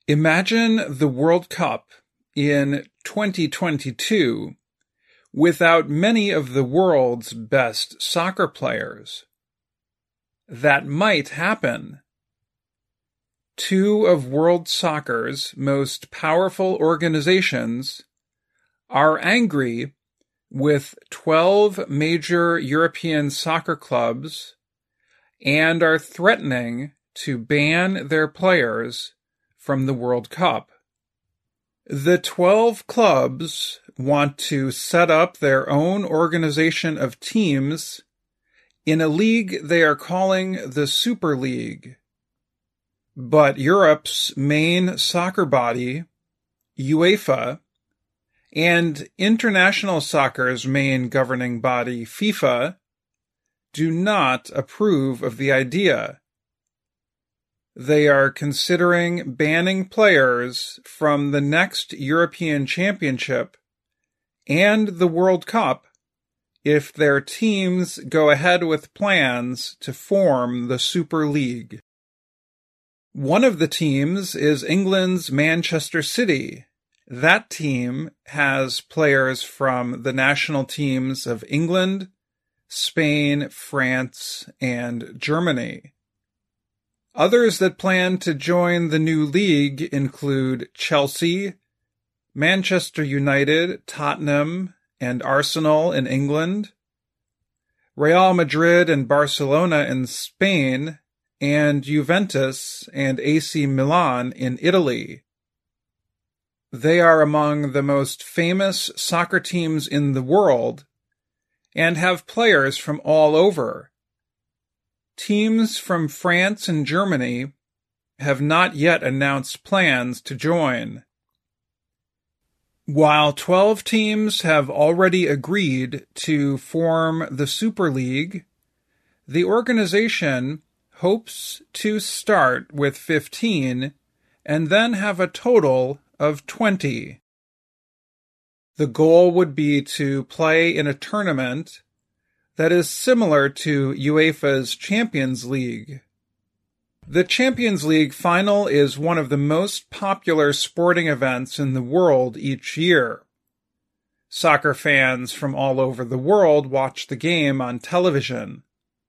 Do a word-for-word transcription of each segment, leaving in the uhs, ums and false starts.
Imagine the World Cup in twenty twenty-two without many of the world's best soccer players. That might happen. Two of world soccer's most powerful organizations are angry with twelve major European soccer clubs and are threatening to ban their players from the World Cup. The twelve clubs want to set up their own organization of teams in a league they are calling the Super League. But Europe's main soccer body, UEFA, and international soccer's main governing body, FIFA, do not approve of the idea. They are considering banning players from the next European Championship and the World Cup if their teams go ahead with plans to form the Super League. One of the teams is England's Manchester City. That team has players from the national teams of England, Spain, France, and Germany. Others that plan to join the new league include Chelsea, Manchester United, Tottenham, and Arsenal in England, Real Madrid and Barcelona in Spain, and Juventus and A C Milan in Italy. They are among the most famous soccer teams in the world and have players from all over. Teams from France and Germany have not yet announced plans to join. While twelve teams have already agreed to form the Super League, the organization hopes to start with fifteen and then have a total of twenty. The goal would be to play in a tournament that is similar to UEFA's Champions League. The Champions League final is one of the most popular sporting events in the world each year. Soccer fans from all over the world watch the game on television.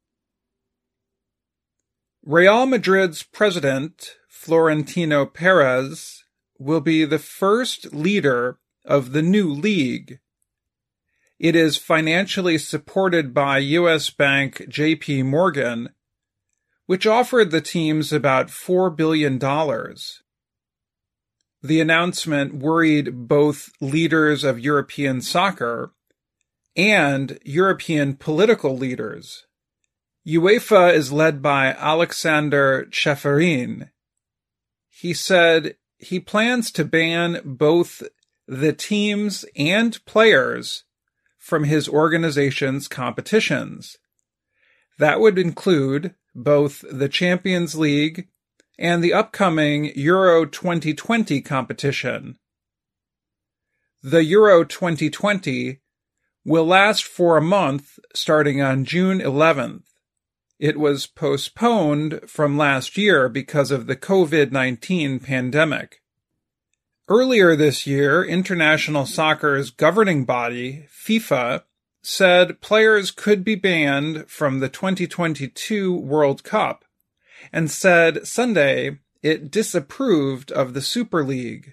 Real Madrid's president, Florentino Perez, will be the first leader of the new league. It is financially supported by U S bank J P Morgan, which offered the teams about four billion dollars. The announcement worried both leaders of European soccer and European political leaders. UEFA is led by Alexander Ceferin. He said he plans to ban both the teams and players from his organization's competitions. That would include both the Champions League and the upcoming Euro twenty twenty competition. The Euro twenty twenty will last for a month starting on June eleventh. It was postponed from last year because of the covid nineteen pandemic. Earlier this year, international soccer's governing body, FIFA, said players could be banned from the twenty twenty-two World Cup and said Sunday it disapproved of the Super League.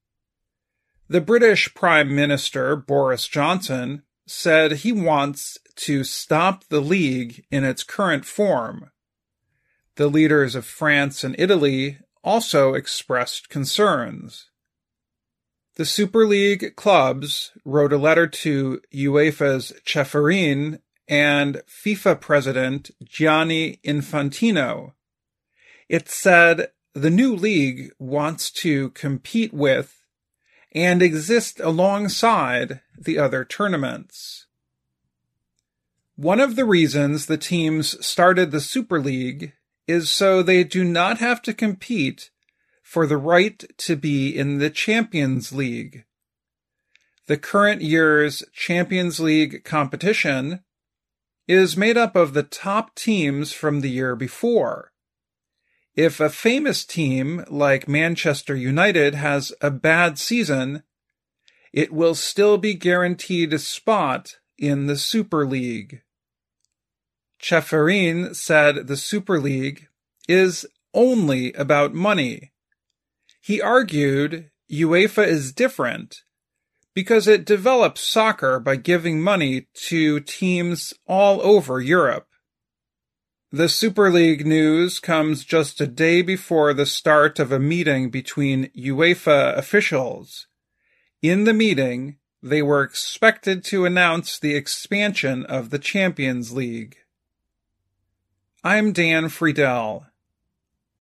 The British Prime Minister, Boris Johnson, said he wants to stop the league in its current form. The leaders of France and Italy also expressed concerns. The Super League clubs wrote a letter to UEFA's Ceferin and FIFA president Gianni Infantino. It said the new league wants to compete with and exist alongside the other tournaments. One of the reasons the teams started the Super League is so they do not have to compete for the right to be in the Champions League. The current year's Champions League competition is made up of the top teams from the year before. If a famous team like Manchester United has a bad season, it will still be guaranteed a spot in the Super League. Ceferin said the Super League is only about money. He argued UEFA is different because it develops soccer by giving money to teams all over Europe. The Super League news comes just a day before the start of a meeting between UEFA officials. In the meeting, they were expected to announce the expansion of the Champions League. I'm Dan Friedel.